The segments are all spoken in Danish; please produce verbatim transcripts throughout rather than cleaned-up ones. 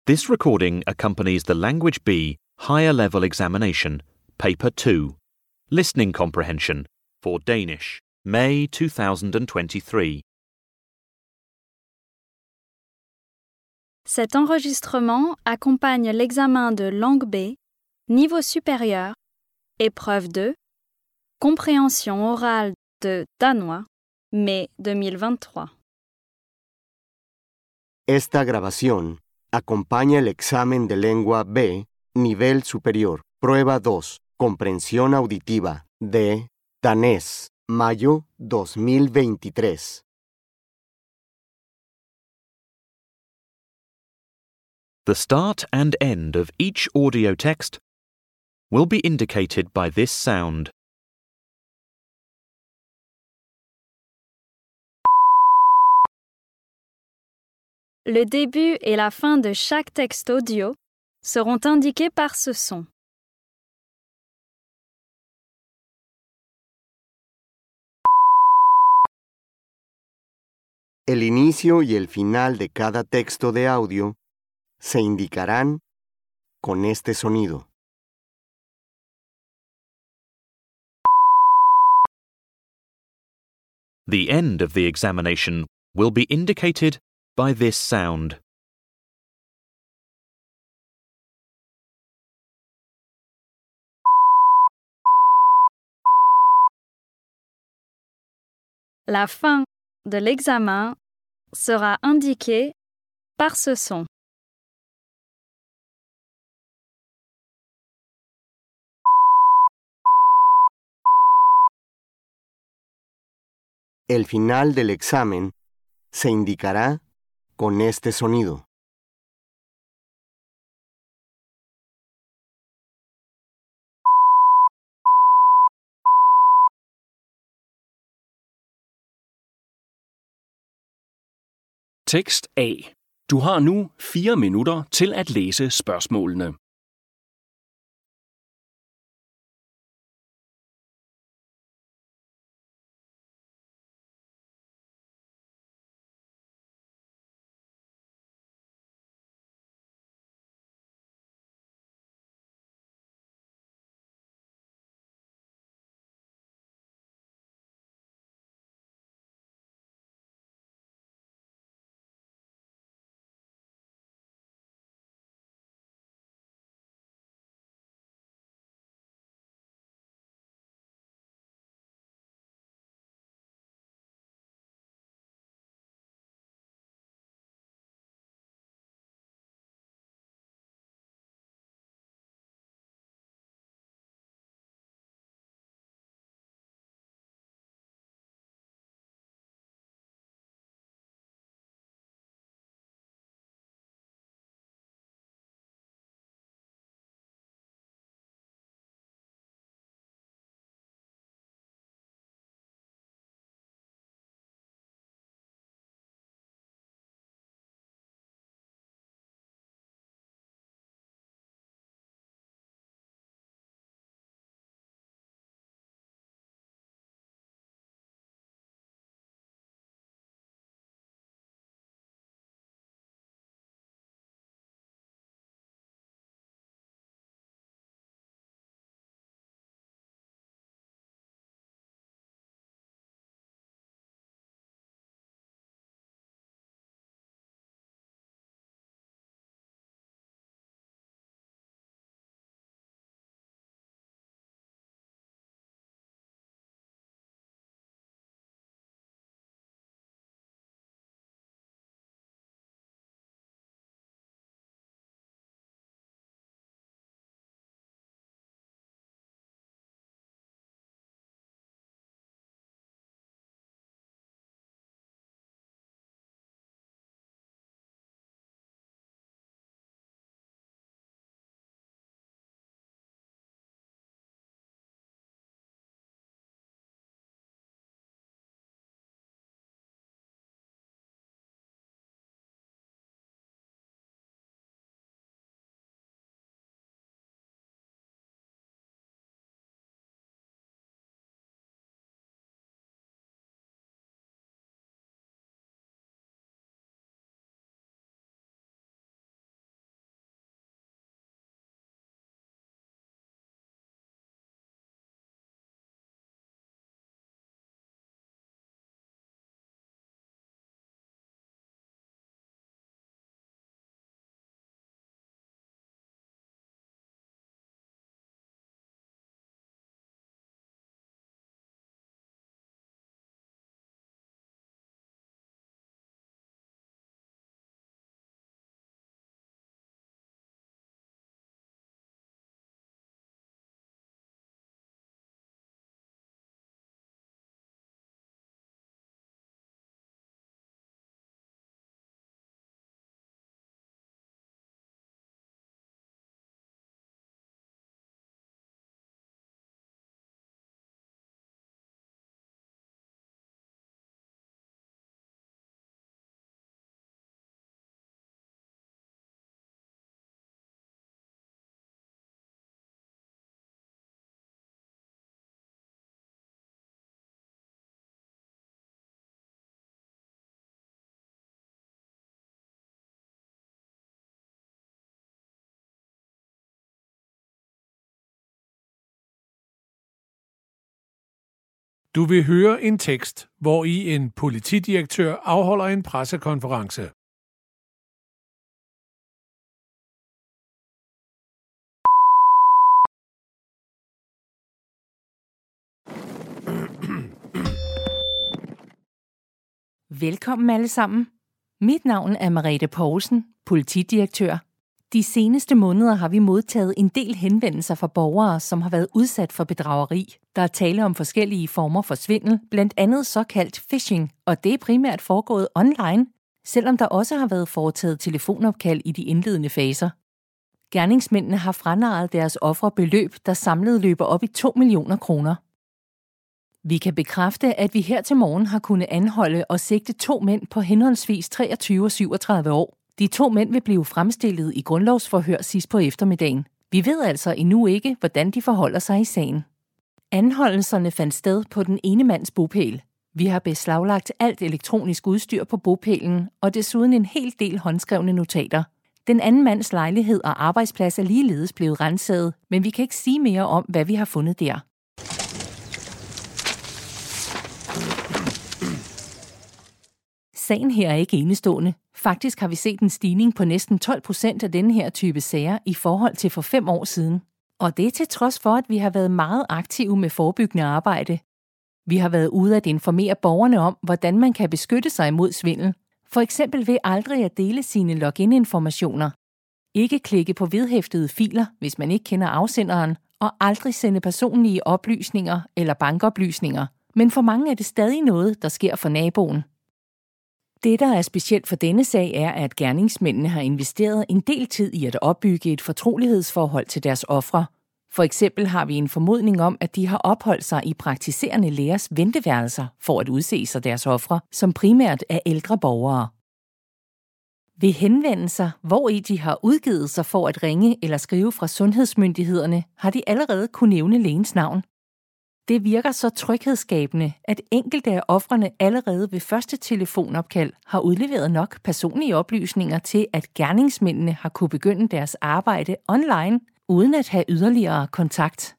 This recording accompanies the Language B Higher Level Examination, Paper two, Listening Comprehension, for Danish, May two thousand twenty-three. Cet enregistrement accompagne l'examen de langue B, niveau supérieur, épreuve deux, compréhension orale de danois, mai deux mille vingt-trois. Esta grabación acompaña el examen de lengua B, nivel superior, prueba dos, comprensión auditiva, de danés, mayo dos mil veintitrés. The start and end of each audio text will be indicated by this sound. Le début et la fin de chaque texte audio seront indiqués par ce son. El inicio y el final de cada texto de audio se indicarán con este sonido. The end of the examination will be indicated by this sound. La fin de l'examen sera indiquée par ce son. El final del examen se indicará con este sonido. Tekst A. Du har nu fire minutter til at læse spørgsmålene. Du vil høre en tekst, hvor i en politidirektør afholder en pressekonference. Velkommen alle sammen. Mit navn er Merete Poulsen, politidirektør. De seneste måneder har vi modtaget en del henvendelser fra borgere, som har været udsat for bedrageri. Der er tale om forskellige former for svindel, blandt andet såkaldt phishing, og det er primært foregået online, selvom der også har været foretaget telefonopkald i de indledende faser. Gerningsmændene har franarret deres ofre beløb, der samlet løber op i to millioner kroner. Vi kan bekræfte, at vi her til morgen har kunnet anholde og sigte to mænd på henholdsvis treogtyve og syvogtredive år. De to mænd vil blive fremstillet i grundlovsforhør sidst på eftermiddagen. Vi ved altså endnu ikke, hvordan de forholder sig i sagen. Anholdelserne fandt sted på den ene mands bopæl. Vi har beslaglagt alt elektronisk udstyr på bopælen og desuden en hel del håndskrevne notater. Den anden mands lejlighed og arbejdsplads er ligeledes blevet renset, men vi kan ikke sige mere om, hvad vi har fundet der. Sagen her er ikke enestående. Faktisk har vi set en stigning på næsten tolv procent af denne her type sager i forhold til for fem år siden. Og det er til trods for, at vi har været meget aktive med forebyggende arbejde. Vi har været ude at informere borgerne om, hvordan man kan beskytte sig imod svindel. For eksempel ved aldrig at dele sine login-informationer. Ikke klikke på vedhæftede filer, hvis man ikke kender afsenderen, og aldrig sende personlige oplysninger eller bankoplysninger. Men for mange er det stadig noget, der sker for naboen. Det, der er specielt for denne sag, er, at gerningsmændene har investeret en del tid i at opbygge et fortrolighedsforhold til deres ofre. For eksempel har vi en formodning om, at de har opholdt sig i praktiserende lægers venteværelser for at udse sig deres ofre, som primært er ældre borgere. Ved henvendelser, hvor i de har udgivet sig for at ringe eller skrive fra sundhedsmyndighederne, har de allerede kunne nævne lægens navn. Det virker så tryghedsskabende, at enkelte af ofrene allerede ved første telefonopkald har udleveret nok personlige oplysninger til, at gerningsmændene har kunne begynde deres arbejde online, uden at have yderligere kontakt.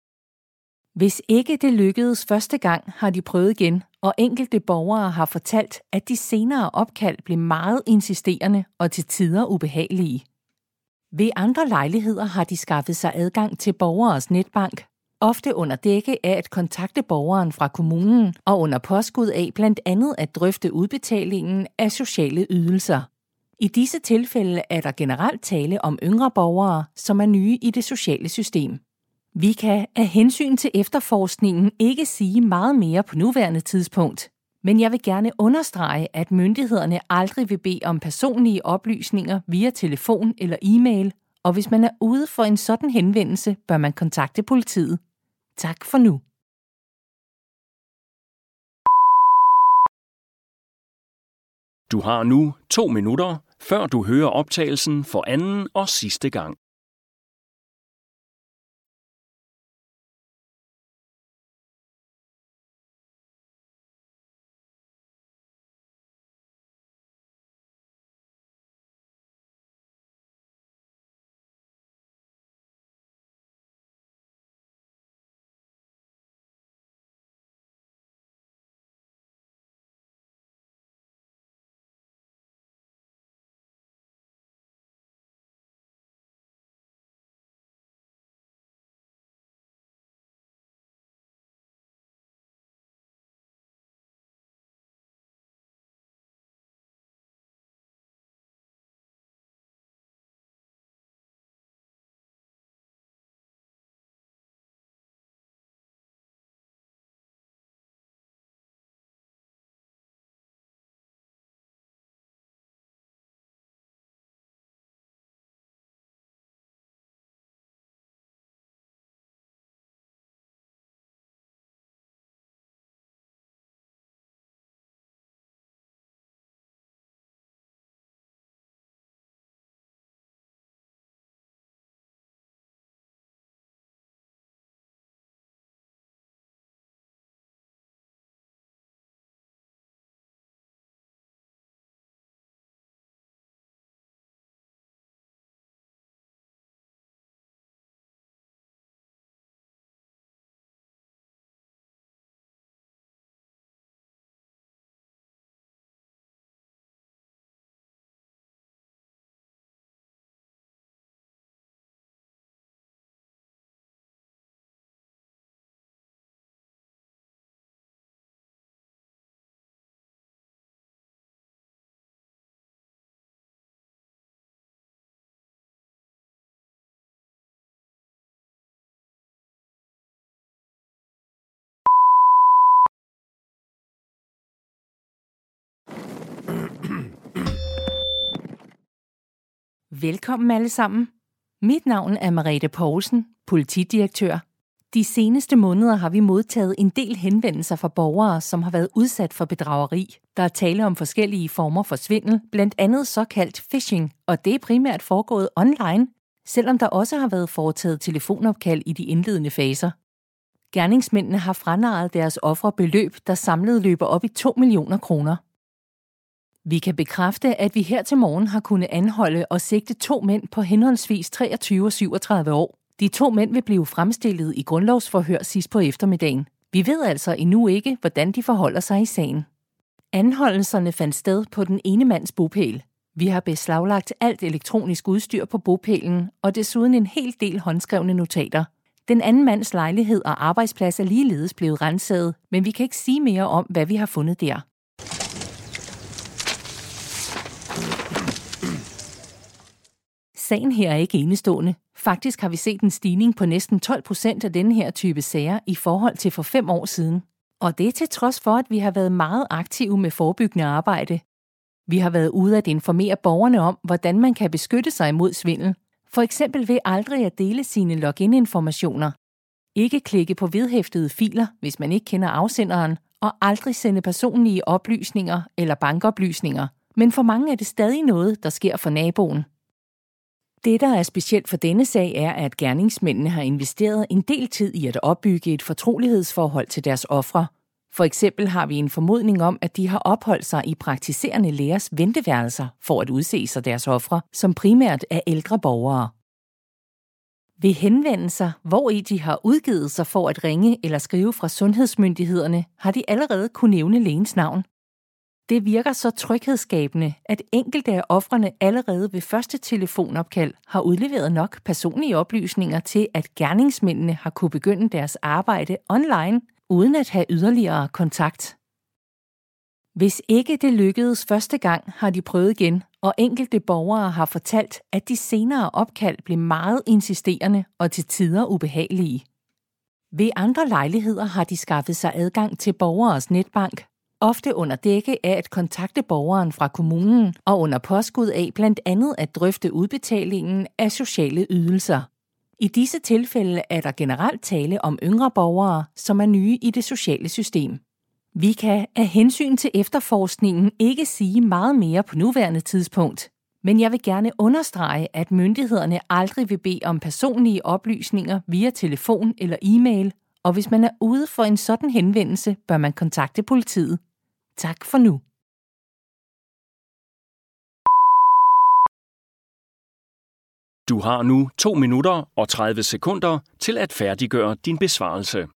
Hvis ikke det lykkedes første gang, har de prøvet igen, og enkelte borgere har fortalt, at de senere opkald blev meget insisterende og til tider ubehagelige. Ved andre lejligheder har de skaffet sig adgang til borgeres netbank, ofte under dække af at kontakte borgeren fra kommunen og under påskud af blandt andet at drøfte udbetalingen af sociale ydelser. I disse tilfælde er der generelt tale om yngre borgere, som er nye i det sociale system. Vi kan af hensyn til efterforskningen ikke sige meget mere på nuværende tidspunkt, men jeg vil gerne understrege, at myndighederne aldrig vil bede om personlige oplysninger via telefon eller e-mail, og hvis man er ude for en sådan henvendelse, bør man kontakte politiet. Tak for nu. Du har nu to minutter, før du hører optagelsen for anden og sidste gang. Velkommen alle sammen. Mit navn er Merete Poulsen, politidirektør. De seneste måneder har vi modtaget en del henvendelser fra borgere, som har været udsat for bedrageri. Der er tale om forskellige former for svindel, blandt andet såkaldt phishing, og det er primært foregået online, selvom der også har været foretaget telefonopkald i de indledende faser. Gerningsmændene har franarret deres ofre beløb, der samlet løber op i to millioner kroner. Vi kan bekræfte, at vi her til morgen har kunnet anholde og sigte to mænd på henholdsvis treogtyve og syvogtredive år. De to mænd vil blive fremstillet i grundlovsforhør sidst på eftermiddagen. Vi ved altså endnu ikke, hvordan de forholder sig i sagen. Anholdelserne fandt sted på den ene mands bopæl. Vi har beslaglagt alt elektronisk udstyr på bopælen og desuden en hel del håndskrevne notater. Den anden mands lejlighed og arbejdsplads er ligeledes blevet renset, men vi kan ikke sige mere om, hvad vi har fundet der. Sagen her er ikke enestående. Faktisk har vi set en stigning på næsten tolv procent af denne her type sager i forhold til for fem år siden. Og det er til trods for, at vi har været meget aktive med forebyggende arbejde. Vi har været ude at informere borgerne om, hvordan man kan beskytte sig imod svindel. For eksempel ved aldrig at dele sine login-informationer. Ikke klikke på vedhæftede filer, hvis man ikke kender afsenderen, og aldrig sende personlige oplysninger eller bankoplysninger. Men for mange er det stadig noget, der sker for naboen. Det, der er specielt for denne sag, er, at gerningsmændene har investeret en del tid i at opbygge et fortrolighedsforhold til deres ofre. For eksempel har vi en formodning om, at de har opholdt sig i praktiserende lægers venteværelser for at udse sig deres ofre, som primært er ældre borgere. Ved henvendelser, hvor i de har udgivet sig for at ringe eller skrive fra sundhedsmyndighederne, har de allerede kunne nævne lægens navn. Det virker så tryghedsskabende, at enkelte af ofrene allerede ved første telefonopkald har udleveret nok personlige oplysninger til, at gerningsmændene har kunne begynde deres arbejde online, uden at have yderligere kontakt. Hvis ikke det lykkedes første gang, har de prøvet igen, og enkelte borgere har fortalt, at de senere opkald blev meget insisterende og til tider ubehagelige. Ved andre lejligheder har de skaffet sig adgang til borgeres netbank, ofte under dække af at kontakte borgeren fra kommunen og under påskud af blandt andet at drøfte udbetalingen af sociale ydelser. I disse tilfælde er der generelt tale om yngre borgere, som er nye i det sociale system. Vi kan af hensyn til efterforskningen ikke sige meget mere på nuværende tidspunkt, men jeg vil gerne understrege, at myndighederne aldrig vil bede om personlige oplysninger via telefon eller e-mail, og hvis man er ude for en sådan henvendelse, bør man kontakte politiet. Tak for nu. Du har nu to minutter og tredive sekunder til at færdiggøre din besvarelse.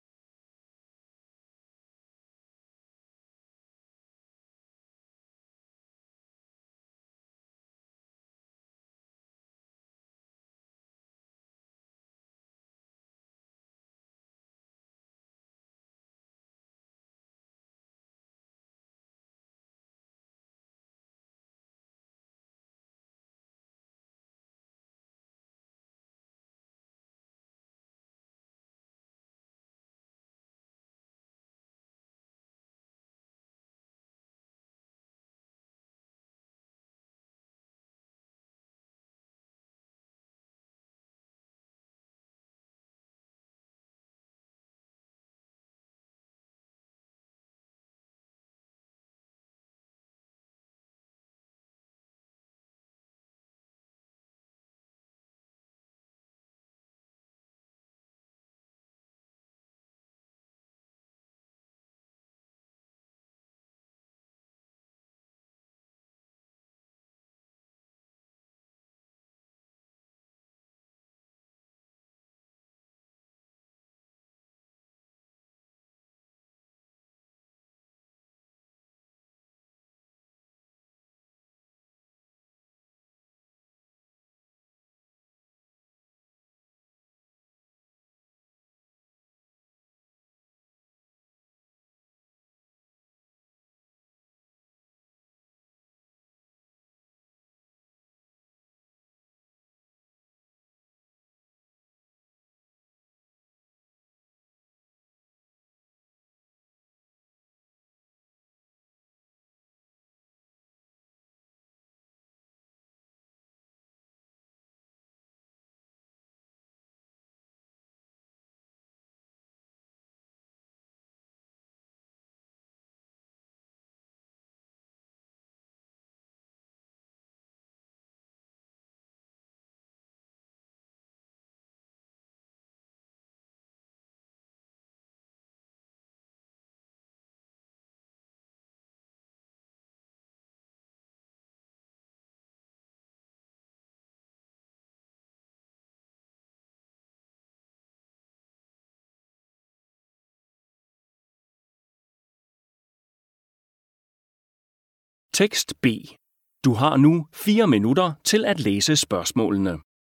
Tekst B. Du har nu fire minutter til at læse spørgsmålene.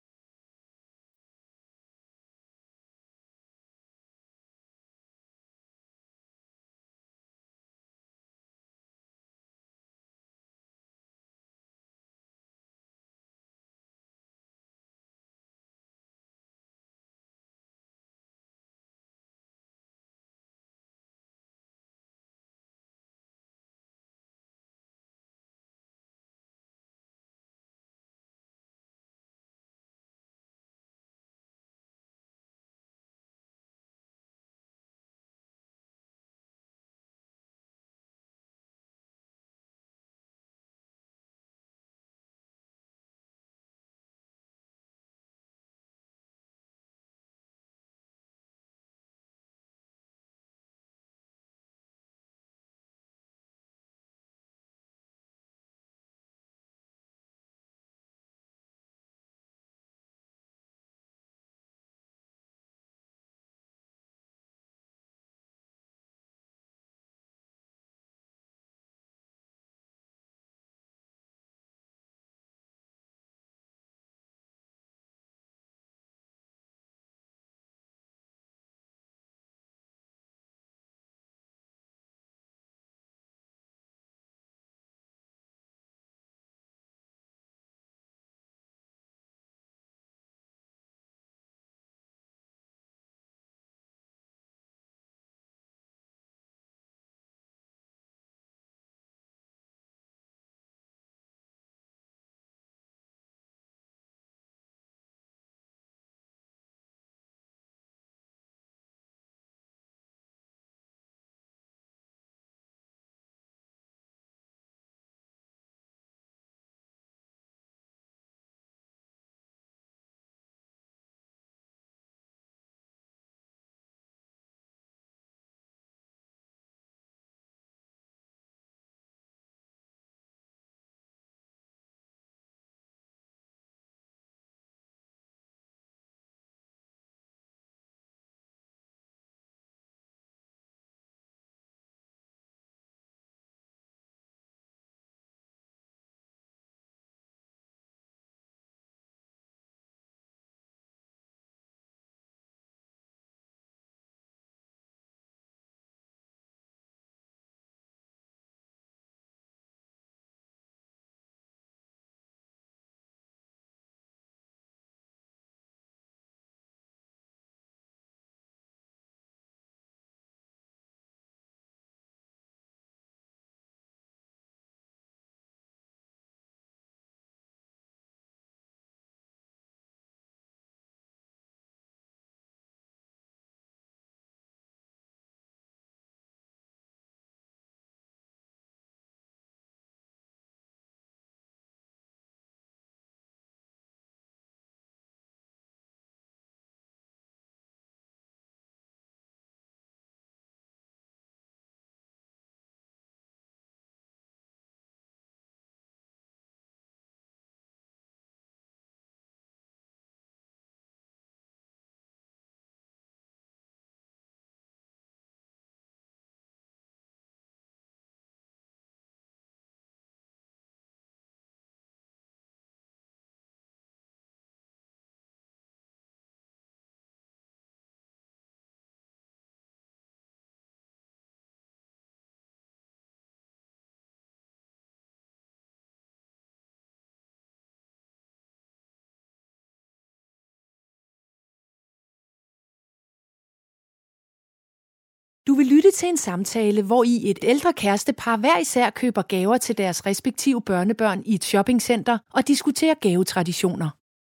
Du vil lytte til en samtale, hvor i et ældre kærestepar hver især køber gaver til deres respektive børnebørn i et shoppingcenter og diskuterer gavetraditioner.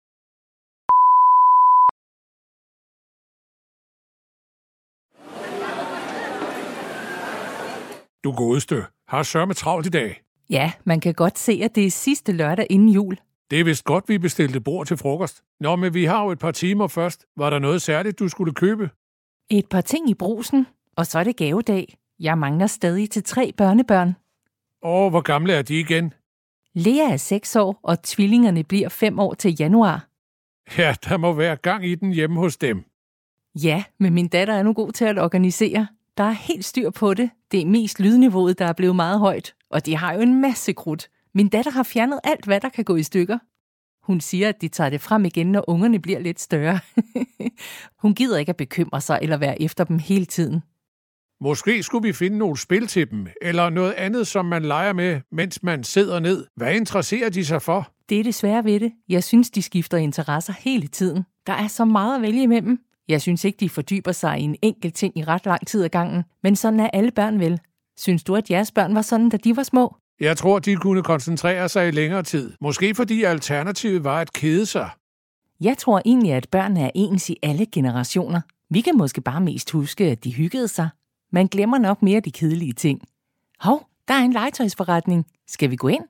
Du godeste, har sørme travlt i dag. Ja, man kan godt se, at det er sidste lørdag inden jul. Det er vist godt, vi bestilte bord til frokost. Nå, men vi har jo et par timer først. Var der noget særligt, du skulle købe? Et par ting i brusen, og så er det gavedag. Jeg mangler stadig til tre børnebørn. Åh, hvor gamle er de igen? Lea er seks år, og tvillingerne bliver fem år til januar. Ja, der må være gang i den hjemme hos dem. Ja, men min datter er nu god til at organisere. Der er helt styr på det. Det er mest lydniveauet, der er blevet meget højt. Og de har jo en masse krudt. Min datter har fjernet alt, hvad der kan gå i stykker. Hun siger, at de tager det frem igen, når ungerne bliver lidt større. Hun gider ikke at bekymre sig eller være efter dem hele tiden. Måske skulle vi finde nogle spil til dem, eller noget andet, som man leger med, mens man sidder ned. Hvad interesserer de sig for? Det er det svære ved det. Jeg synes, de skifter interesser hele tiden. Der er så meget at vælge imellem. Jeg synes ikke, de fordyber sig i en enkelt ting i ret lang tid ad gangen. Men sådan er alle børn vel. Synes du, at jeres børn var sådan, da de var små? Jeg tror, de kunne koncentrere sig i længere tid. Måske fordi alternativet var at kede sig. Jeg tror egentlig, at børn er ens i alle generationer. Vi kan måske bare mest huske, at de hyggede sig. Man glemmer nok mere de kedelige ting. Hov, der er en legetøjsforretning. Skal vi gå ind?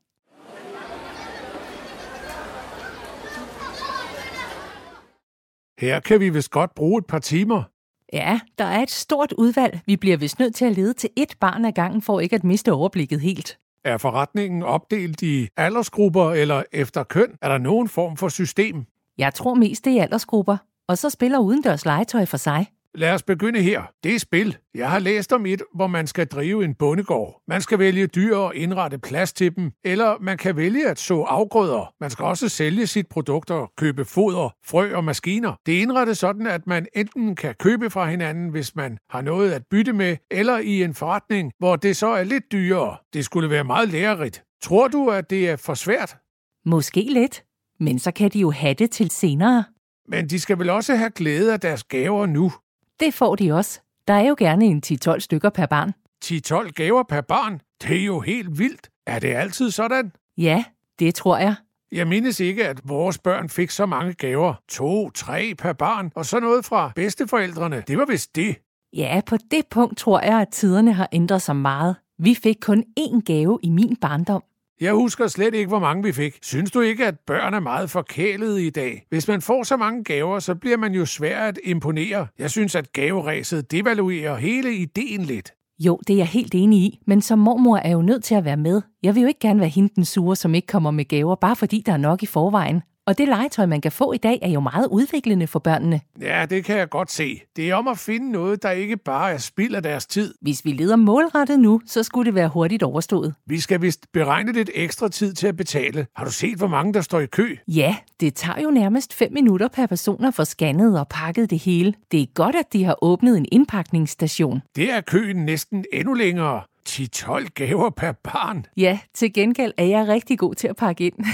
Her kan vi vist godt bruge et par timer. Ja, der er et stort udvalg. Vi bliver vist nødt til at lede til ét barn ad gangen, for ikke at miste overblikket helt. Er forretningen opdelt i aldersgrupper eller efter køn? Er der nogen form for system? Jeg tror mest, det er aldersgrupper. Og så spiller udendørs legetøj for sig. Lad os begynde her. Det er spil. Jeg har læst om et, hvor man skal drive en bondegård. Man skal vælge dyr og indrette plads til dem, eller man kan vælge at så afgrøder. Man skal også sælge sit produkt og købe foder, frø og maskiner. Det er indrettet sådan, at man enten kan købe fra hinanden, hvis man har noget at bytte med, eller i en forretning, hvor det så er lidt dyrere. Det skulle være meget lærerigt. Tror du, at det er for svært? Måske lidt, men så kan de jo have det til senere. Men de skal vel også have glæde af deres gaver nu? Det får de også. Der er jo gerne en ti til tolv stykker per barn. ti til tolv gaver per barn? Det er jo helt vildt. Er det altid sådan? Ja, det tror jeg. Jeg mindes ikke, at vores børn fik så mange gaver. To, tre per barn, og så noget fra bedsteforældrene. Det var vist det. Ja, på det punkt tror jeg, at tiderne har ændret sig meget. Vi fik kun én gave i min barndom. Jeg husker slet ikke, hvor mange vi fik. Synes du ikke, at børn er meget forkælede i dag? Hvis man får så mange gaver, så bliver man jo svær at imponere. Jeg synes, at gaveræset devaluerer hele ideen lidt. Jo, det er jeg helt enig i, men som mormor er jo nødt til at være med. Jeg vil jo ikke gerne være hende den sure, som ikke kommer med gaver, bare fordi der er nok i forvejen. Og det legetøj, man kan få i dag, er jo meget udviklende for børnene. Ja, det kan jeg godt se. Det er om at finde noget, der ikke bare er spild af deres tid. Hvis vi leder målrettet nu, så skulle det være hurtigt overstået. Vi skal vist beregne lidt ekstra tid til at betale. Har du set, hvor mange der står i kø? Ja, det tager jo nærmest fem minutter per person at få scannet og pakket det hele. Det er godt, at de har åbnet en indpakningsstation. Det er køen næsten endnu længere. ti til tolv gaver per barn. Ja, til gengæld er jeg rigtig god til at pakke ind.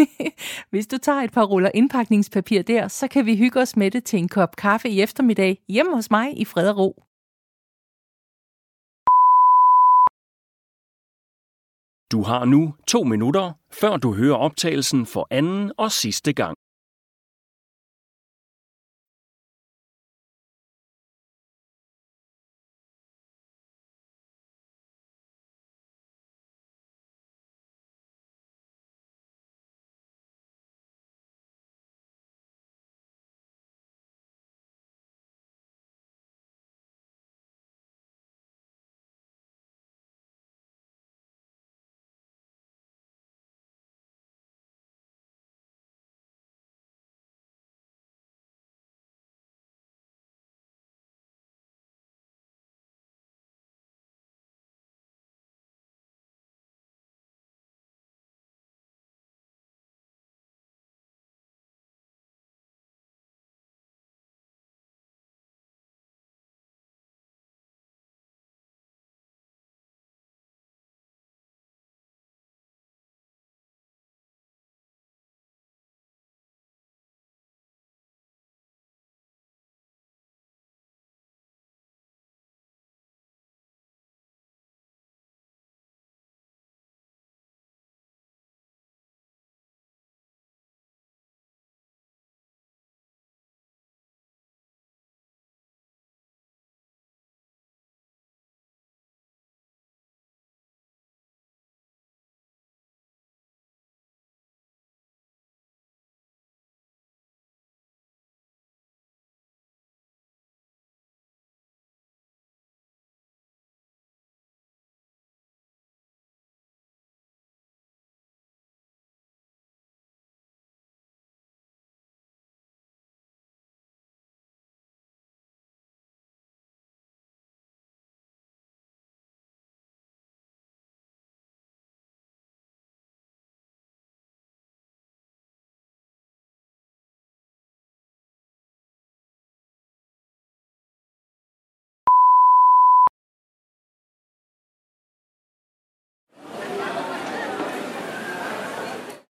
Hvis du tager et par ruller indpakningspapir der, så kan vi hygge os med det til en kop kaffe i eftermiddag hjemme hos mig i fred og ro. Du har nu to minutter, før du hører optagelsen for anden og sidste gang.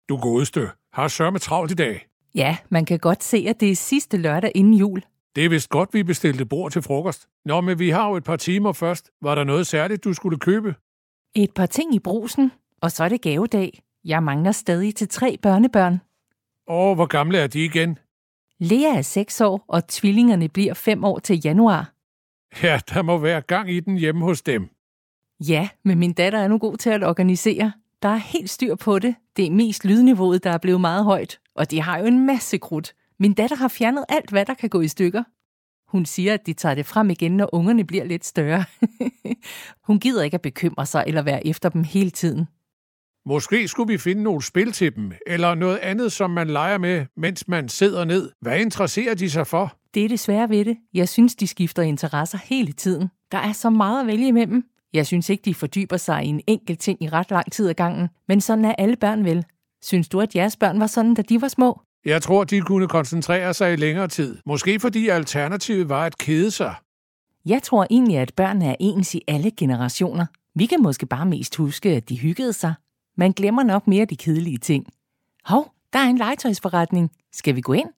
Du godeste. Har sørme travlt i dag. Ja, man kan godt se, at det er sidste lørdag inden jul. Det er vist godt, vi bestilte bord til frokost. Nå, men vi har jo et par timer først. Var der noget særligt, du skulle købe? Et par ting i brusen, og så er det gavedag. Jeg mangler stadig til tre børnebørn. Åh, hvor gamle er de igen? Lea er seks år, og tvillingerne bliver fem år til januar. Ja, der må være gang i den hjemme hos dem. Ja, men min datter er nu god til at organisere. Der er helt styr på det. Det er mest lydniveauet, der er blevet meget højt. Og de har jo en masse krudt. Min datter har fjernet alt, hvad der kan gå i stykker. Hun siger, at de tager det frem igen, når ungerne bliver lidt større. Hun gider ikke at bekymre sig eller være efter dem hele tiden. Måske skulle vi finde nogle spil til dem, eller noget andet, som man leger med, mens man sidder ned. Hvad interesserer de sig for? Det er det svære ved det. Jeg synes, de skifter interesser hele tiden. Der er så meget at vælge imellem. Jeg synes ikke, de fordyber sig i en enkelt ting i ret lang tid ad gangen. Men sådan er alle børn vel. Synes du, at jeres børn var sådan, da de var små? Jeg tror, de kunne koncentrere sig i længere tid. Måske fordi alternativet var at kede sig. Jeg tror egentlig, at børn er ens i alle generationer. Vi kan måske bare mest huske, at de hyggede sig. Man glemmer nok mere de kedelige ting. Hov, der er en legetøjsforretning. Skal vi gå ind?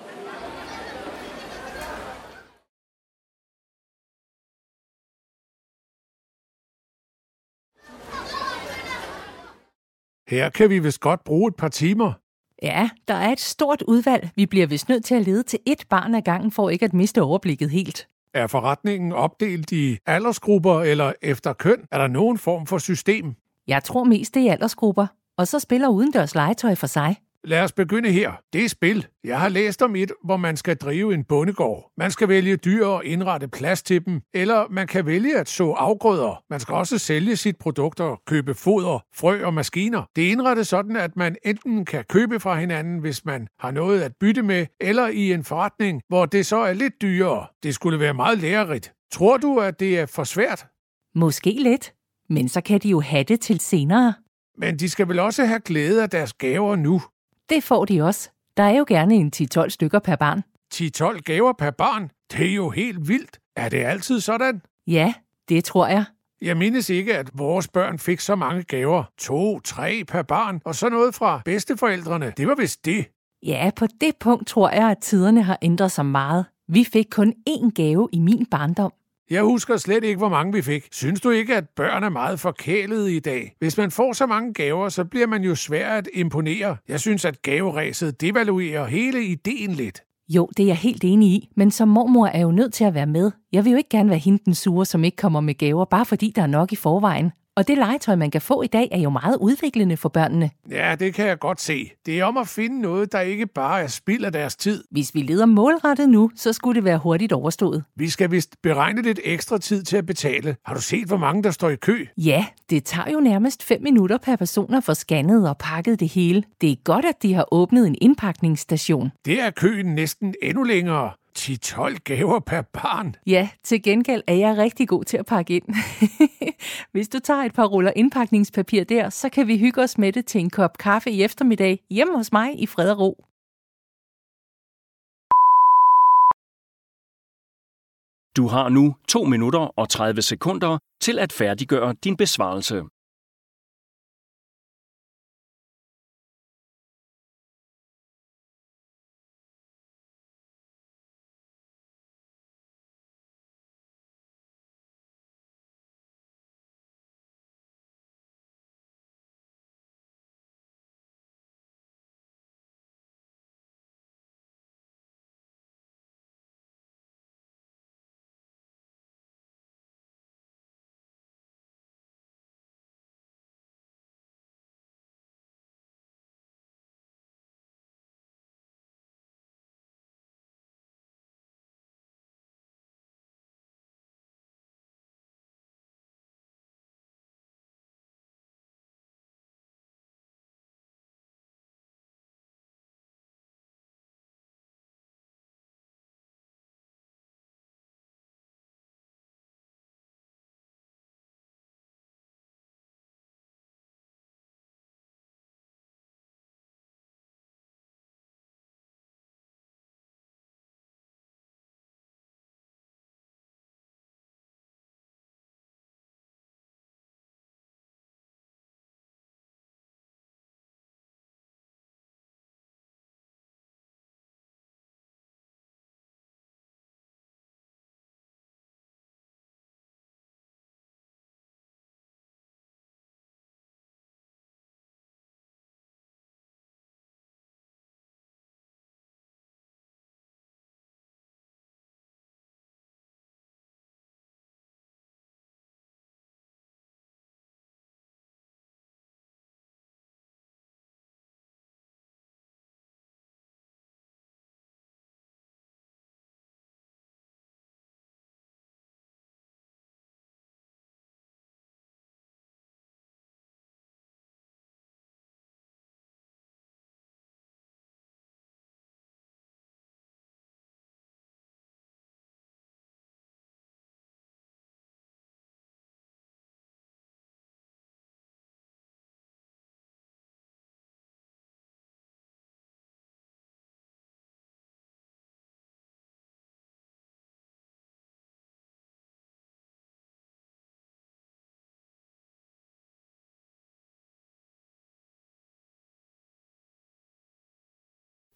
Her kan vi vist godt bruge et par timer. Ja, der er et stort udvalg. Vi bliver vist nødt til at lede til ét barn ad gangen, for ikke at miste overblikket helt. Er forretningen opdelt i aldersgrupper eller efter køn? Er der nogen form for system? Jeg tror mest, det er aldersgrupper. Og så spiller udendørs legetøj for sig. Lad os begynde her. Det er spil. Jeg har læst om et, hvor man skal drive en bondegård. Man skal vælge dyr og indrette plads til dem, eller man kan vælge at så afgrøder. Man skal også sælge sit produkt og købe foder, frø og maskiner. Det er indrettet sådan, at man enten kan købe fra hinanden, hvis man har noget at bytte med, eller i en forretning, hvor det så er lidt dyrere. Det skulle være meget lærerigt. Tror du, at det er for svært? Måske lidt, men så kan de jo have det til senere. Men de skal vel også have glæde af deres gaver nu? Det får de også. Der er jo gerne en ti til tolv stykker per barn. ti til tolv gaver per barn? Det er jo helt vildt. Er det altid sådan? Ja, det tror jeg. Jeg mindes ikke, at vores børn fik så mange gaver. To, tre per barn, og så noget fra bedsteforældrene. Det var vist det. Ja, på det punkt tror jeg, at tiderne har ændret sig meget. Vi fik kun én gave i min barndom. Jeg husker slet ikke, hvor mange vi fik. Synes du ikke, at børn er meget forkælede i dag? Hvis man får så mange gaver, så bliver man jo svær at imponere. Jeg synes, at gaveræset devaluerer hele ideen lidt. Jo, det er jeg helt enig i, men som mormor er jo nødt til at være med. Jeg vil jo ikke gerne være hende den sure, som ikke kommer med gaver, bare fordi der er nok i forvejen. Og det legetøj, man kan få i dag, er jo meget udviklende for børnene. Ja, det kan jeg godt se. Det er om at finde noget, der ikke bare er spild af deres tid. Hvis vi leder målrettet nu, så skulle det være hurtigt overstået. Vi skal vist beregne lidt ekstra tid til at betale. Har du set, hvor mange der står i kø? Ja, det tager jo nærmest fem minutter per person at få scannet og pakket det hele. Det er godt, at de har åbnet en indpakningsstation. Det er køen næsten endnu længere. ti til tolv gaver per barn. Ja, til gengæld er jeg rigtig god til at pakke ind. Hvis du tager et par ruller indpakningspapir der, så kan vi hygge os med det til en kop kaffe i eftermiddag hjemme hos mig i fred og ro. Du har nu to minutter og tredive sekunder til at færdiggøre din besvarelse.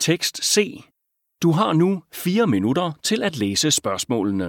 Tekst C. Du har nu fire minutter til at læse spørgsmålene.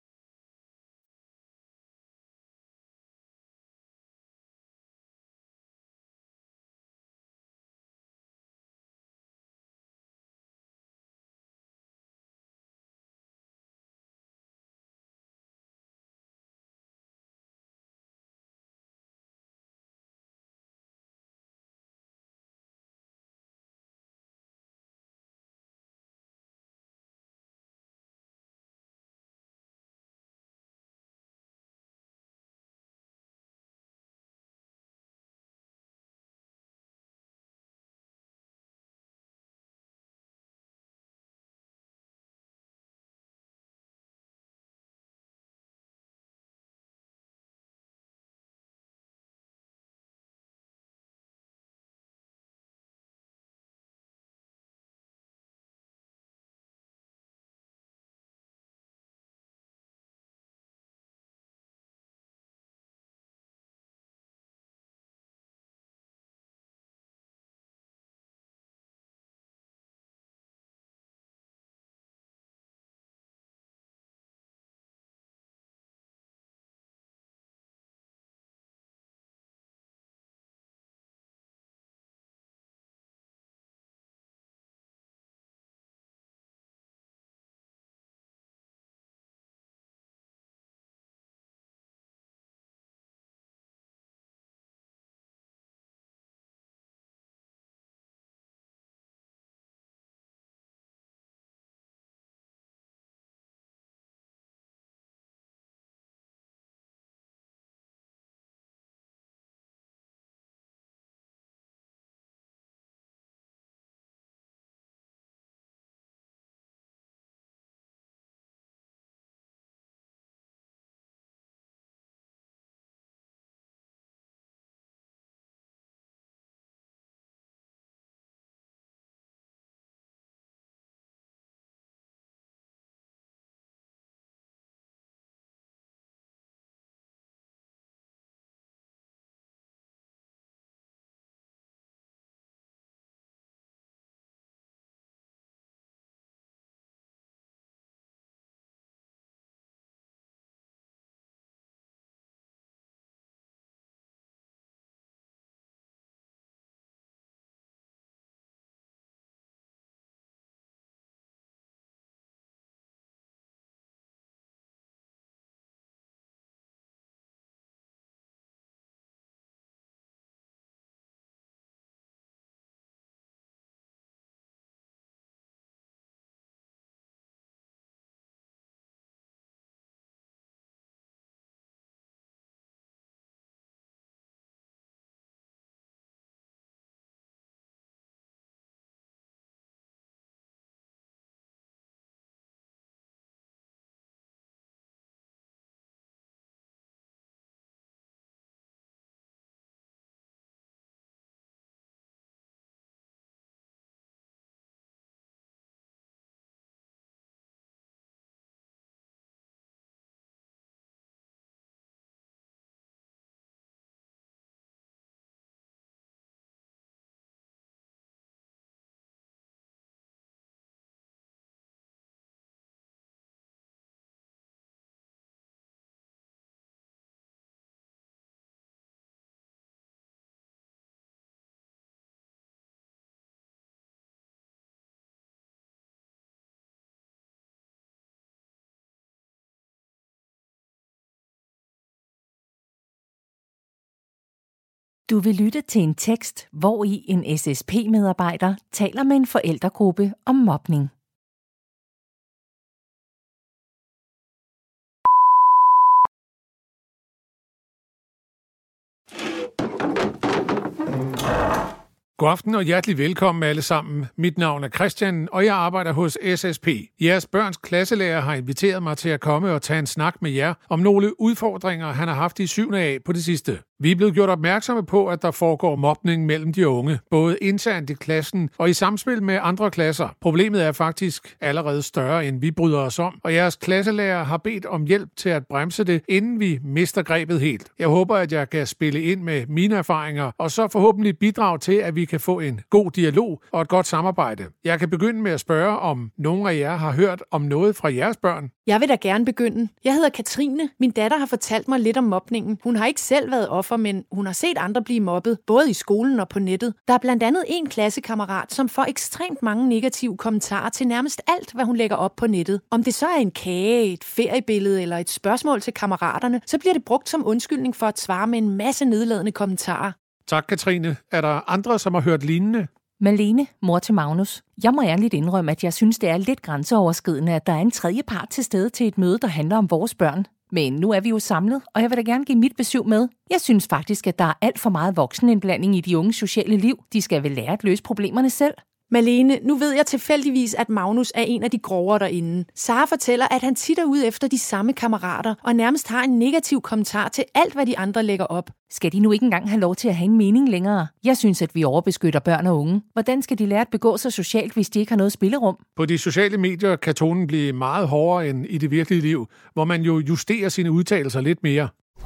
Du vil lytte til en tekst, hvori en S S P-medarbejder taler med en forældregruppe om mobning. God aften og hjertelig velkommen alle sammen. Mit navn er Christian, og jeg arbejder hos S S P. Jeres børns klasselærer har inviteret mig til at komme og tage en snak med jer om nogle udfordringer, han har haft i syvende A på det sidste. Vi er blevet gjort opmærksomme på, at der foregår mobning mellem de unge, både internt i klassen og i samspil med andre klasser. Problemet er faktisk allerede større, end vi bryder os om, og jeres klasselærer har bedt om hjælp til at bremse det, inden vi mister grebet helt. Jeg håber, at jeg kan spille ind med mine erfaringer, og så forhåbentlig bidrage til, at vi kan få en god dialog og et godt samarbejde. Jeg kan begynde med at spørge, om nogen af jer har hørt om noget fra jeres børn. Jeg vil da gerne begynde. Jeg hedder Katrine. Min datter har fortalt mig lidt om mobningen. Hun har ikke selv været offer, men hun har set andre blive mobbet, både i skolen og på nettet. Der er blandt andet en klassekammerat, som får ekstremt mange negative kommentarer til nærmest alt, hvad hun lægger op på nettet. Om det så er en kage, et feriebillede eller et spørgsmål til kammeraterne, så bliver det brugt som undskyldning for at svare med en masse nedladende kommentarer. Tak, Katrine. Er der andre, som har hørt lignende? Malene, mor til Magnus. Jeg må ærligt indrømme, at jeg synes, det er lidt grænseoverskridende, at der er en tredje part til stede til et møde, der handler om vores børn. Men nu er vi jo samlet, og jeg vil da gerne give mit besøg med. Jeg synes faktisk, at der er alt for meget voksenindblanding i de unges sociale liv. De skal vel lære at løse problemerne selv. Malene, nu ved jeg tilfældigvis, at Magnus er en af de grovere derinde. Sara fortæller, at han tit er ude efter de samme kammerater, og nærmest har en negativ kommentar til alt, hvad de andre lægger op. Skal de nu ikke engang have lov til at have en mening længere? Jeg synes, at vi overbeskytter børn og unge. Hvordan skal de lære at begå sig socialt, hvis de ikke har noget spillerum? På de sociale medier kan tonen blive meget hårdere end i det virkelige liv, hvor man jo justerer sine udtalelser lidt mere.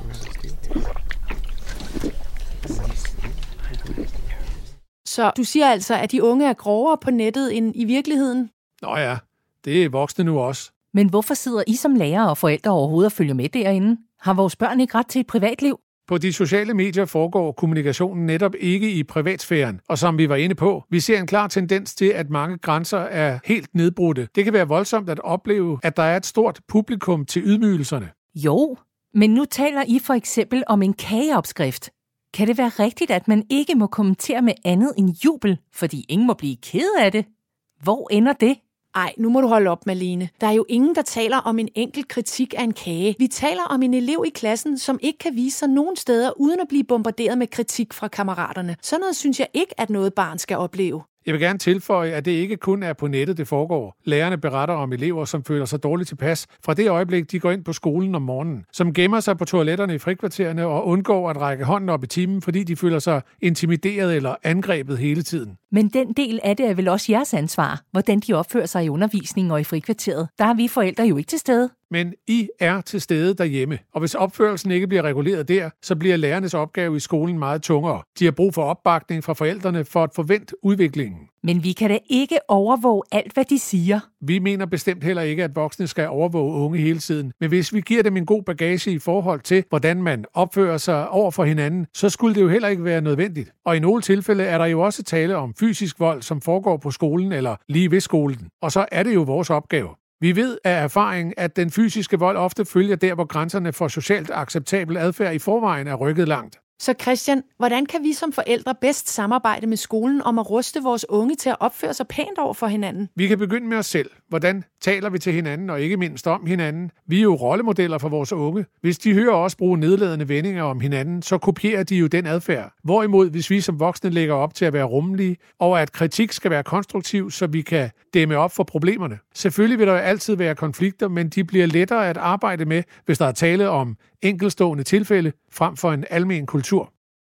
Så du siger altså, at de unge er grovere på nettet end i virkeligheden? Nå ja, det er voksne nu også. Men hvorfor sidder I som lærere og forældre overhovedet og følger med derinde? Har vores børn ikke ret til et privatliv? På de sociale medier foregår kommunikationen netop ikke i privatsfæren, og som vi var inde på, vi ser en klar tendens til, at mange grænser er helt nedbrudte. Det kan være voldsomt at opleve, at der er et stort publikum til ydmygelserne. Jo, men nu taler I for eksempel om en kageopskrift. Kan det være rigtigt, at man ikke må kommentere med andet end jubel, fordi ingen må blive ked af det? Hvor ender det? Ej, nu må du holde op, Malene. Der er jo ingen, der taler om en enkelt kritik af en kage. Vi taler om en elev i klassen, som ikke kan vise sig nogen steder, uden at blive bombarderet med kritik fra kammeraterne. Sådan noget synes jeg ikke, at noget barn skal opleve. Jeg vil gerne tilføje, at det ikke kun er på nettet, det foregår. Lærerne beretter om elever, som føler sig dårligt tilpas fra det øjeblik, de går ind på skolen om morgenen, som gemmer sig på toiletterne i frikvartererne og undgår at række hånden op i timen, fordi de føler sig intimideret eller angrebet hele tiden. Men den del af det er vel også jeres ansvar, hvordan de opfører sig i undervisningen og i frikvarteret. Der er vi forældre jo ikke til stede. Men I er til stede derhjemme, og hvis opførelsen ikke bliver reguleret der, så bliver lærernes opgave i skolen meget tungere. De har brug for opbakning fra forældrene for at forvente udviklingen. Men vi kan da ikke overvåge alt, hvad de siger. Vi mener bestemt heller ikke, at voksne skal overvåge unge hele tiden. Men hvis vi giver dem en god bagage i forhold til, hvordan man opfører sig over for hinanden, så skulle det jo heller ikke være nødvendigt. Og i nogle tilfælde er der jo også tale om fysisk vold, som foregår på skolen eller lige ved skolen. Og så er det jo vores opgave. Vi ved af erfaring, at den fysiske vold ofte følger der, hvor grænserne for socialt acceptabel adfærd i forvejen er rykket langt. Så Christian, hvordan kan vi som forældre bedst samarbejde med skolen om at ruste vores unge til at opføre sig pænt over for hinanden? Vi kan begynde med os selv. Hvordan taler vi til hinanden, og ikke mindst om hinanden? Vi er jo rollemodeller for vores unge. Hvis de hører os bruge nedladende vendinger om hinanden, så kopierer de jo den adfærd. Hvorimod, hvis vi som voksne lægger op til at være rummelige, og at kritik skal være konstruktiv, så vi kan dæmme op for problemerne. Selvfølgelig vil der altid være konflikter, men de bliver lettere at arbejde med, hvis der er tale om enkeltstående tilfælde, frem for en almen kultur.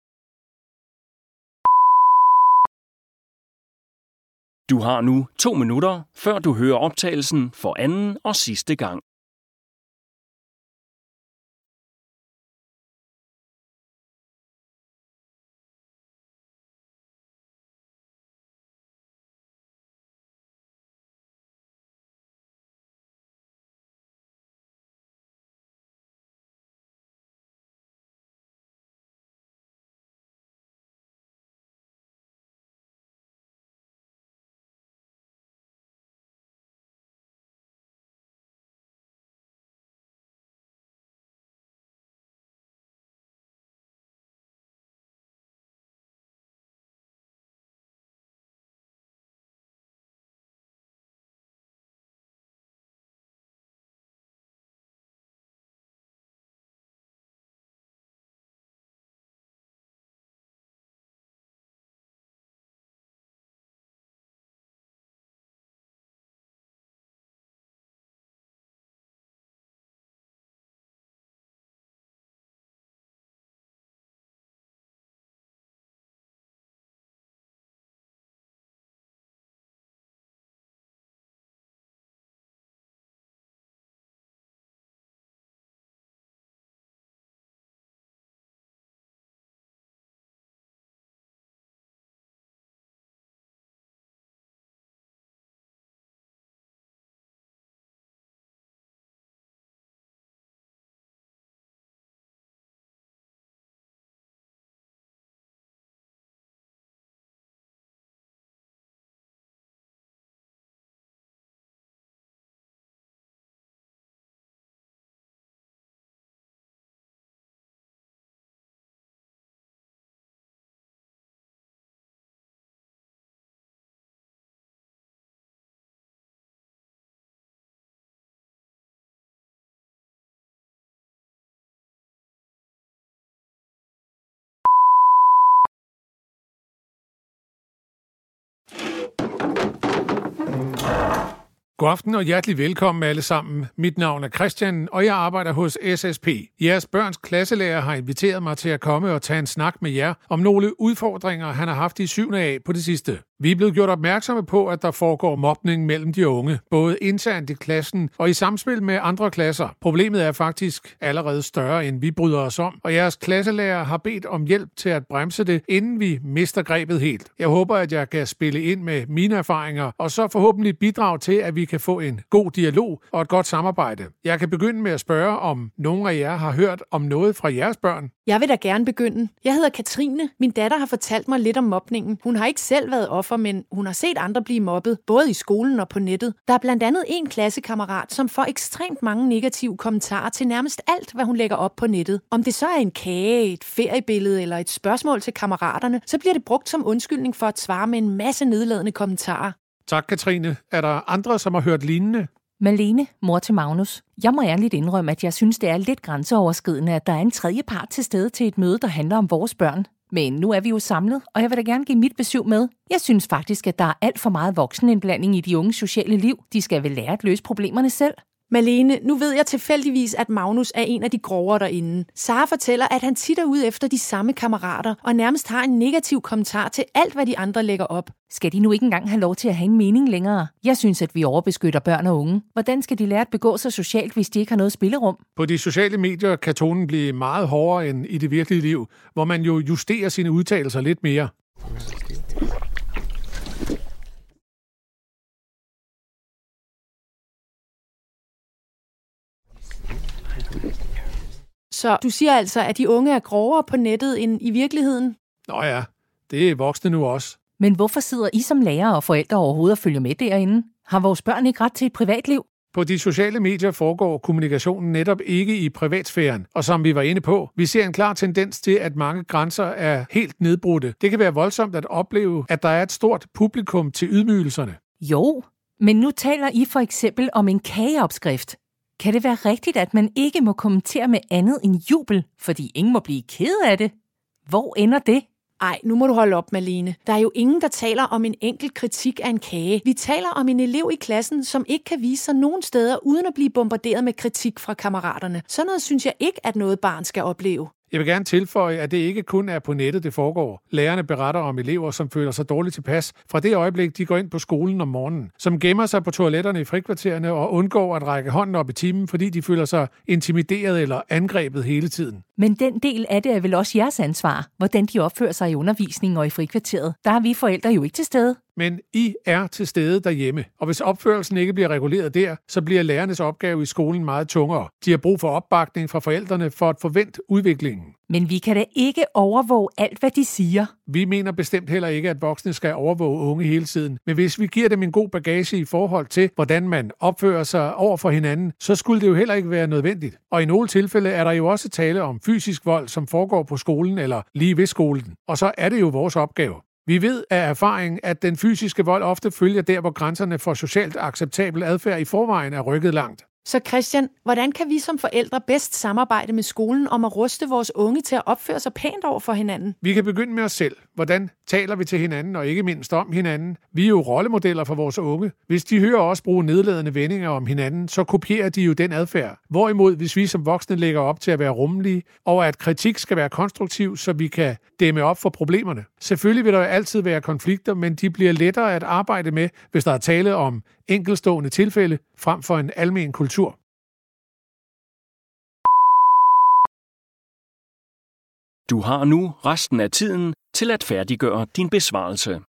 Du har nu to minutter, før du hører optagelsen for anden og sidste gang. God aften og hjertelig velkommen alle sammen. Mit navn er Christian, og jeg arbejder hos S S P. Jeres børns klasselærer har inviteret mig til at komme og tage en snak med jer om nogle udfordringer, han har haft i syvende A på det sidste. Vi er blevet gjort opmærksomme på, at der foregår mobning mellem de unge, både internt i klassen og i samspil med andre klasser. Problemet er faktisk allerede større, end vi bryder os om, og jeres klasselærer har bedt om hjælp til at bremse det, inden vi mister grebet helt. Jeg håber, at jeg kan spille ind med mine erfaringer, og så forhåbentlig bidrage til, at vi kan få en god dialog og et godt samarbejde. Jeg kan begynde med at spørge, om nogen af jer har hørt om noget fra jeres børn. Jeg vil da gerne begynde. Jeg hedder Katrine. Min datter har fortalt mig lidt om mobningen. Hun har ikke selv været offer, men hun har set andre blive mobbet, både i skolen og på nettet. Der er blandt andet en klassekammerat, som får ekstremt mange negative kommentarer til nærmest alt, hvad hun lægger op på nettet. Om det så er en kage, et feriebillede eller et spørgsmål til kammeraterne, så bliver det brugt som undskyldning for at svare med en masse nedladende kommentarer. Tak, Katrine. Er der andre, som har hørt lignende? Malene, mor til Magnus. Jeg må ærligt indrømme, at jeg synes, det er lidt grænseoverskridende, at der er en tredje part til stede til et møde, der handler om vores børn. Men nu er vi jo samlet, og jeg vil da gerne give mit besøg med. Jeg synes faktisk, at der er alt for meget voksenindblanding i de unges sociale liv. De skal vel lære at løse problemerne selv. Malene, nu ved jeg tilfældigvis, at Magnus er en af de grovere derinde. Sara fortæller, at han tit er ude efter de samme kammerater, og nærmest har en negativ kommentar til alt, hvad de andre lægger op. Skal de nu ikke engang have lov til at have en mening længere? Jeg synes, at vi overbeskytter børn og unge. Hvordan skal de lære at begå sig socialt, hvis de ikke har noget spillerum? På de sociale medier kan tonen blive meget hårdere end i det virkelige liv, hvor man jo justerer sine udtalelser lidt mere. Så du siger altså, at de unge er grovere på nettet end i virkeligheden? Nå ja, det er voksne nu også. Men hvorfor sidder I som lærere og forældre overhovedet og følger med derinde? Har vores børn ikke ret til et privatliv? På de sociale medier foregår kommunikationen netop ikke i privatsfæren, og som vi var inde på, vi ser en klar tendens til, at mange grænser er helt nedbrudte. Det kan være voldsomt at opleve, at der er et stort publikum til ydmygelserne. Jo, men nu taler I for eksempel om en kageopskrift. Kan det være rigtigt, at man ikke må kommentere med andet end jubel, fordi ingen må blive ked af det? Hvor ender det? Ej, nu må du holde op, Malene. Der er jo ingen, der taler om en enkelt kritik af en kage. Vi taler om en elev i klassen, som ikke kan vise sig nogen steder, uden at blive bombarderet med kritik fra kammeraterne. Sådan noget synes jeg ikke, at noget barn skal opleve. Jeg vil gerne tilføje, at det ikke kun er på nettet, det foregår. Lærerne beretter om elever, som føler sig dårligt tilpas fra det øjeblik, de går ind på skolen om morgenen, som gemmer sig på toiletterne i frikvartererne og undgår at række hånden op i timen, fordi de føler sig intimideret eller angrebet hele tiden. Men den del af det er vel også jeres ansvar, hvordan de opfører sig i undervisningen og i frikvarteret. Der er vi forældre jo ikke til stede. Men I er til stede derhjemme, og hvis opførelsen ikke bliver reguleret der, så bliver lærernes opgave i skolen meget tungere. De har brug for opbakning fra forældrene for at forvente udviklingen. Men vi kan da ikke overvåge alt, hvad de siger. Vi mener bestemt heller ikke, at voksne skal overvåge unge hele tiden. Men hvis vi giver dem en god bagage i forhold til, hvordan man opfører sig over for hinanden, så skulle det jo heller ikke være nødvendigt. Og i nogle tilfælde er der jo også tale om fysisk vold, som foregår på skolen eller lige ved skolen. Og så er det jo vores opgave. Vi ved af erfaring, at den fysiske vold ofte følger der, hvor grænserne for socialt acceptabel adfærd i forvejen er rykket langt. Så Christian, hvordan kan vi som forældre bedst samarbejde med skolen om at ruste vores unge til at opføre sig pænt over for hinanden? Vi kan begynde med os selv. Hvordan taler vi til hinanden, og ikke mindst om hinanden? Vi er jo rollemodeller for vores unge. Hvis de hører os bruge nedladende vendinger om hinanden, så kopierer de jo den adfærd. Hvorimod, hvis vi som voksne lægger op til at være rummelige, og at kritik skal være konstruktiv, så vi kan dæmme op for problemerne. Selvfølgelig vil der altid være konflikter, men de bliver lettere at arbejde med, hvis der er tale om enkeltstående tilfælde, frem for en almen kultur. Du har nu resten af tiden til at færdiggøre din besvarelse.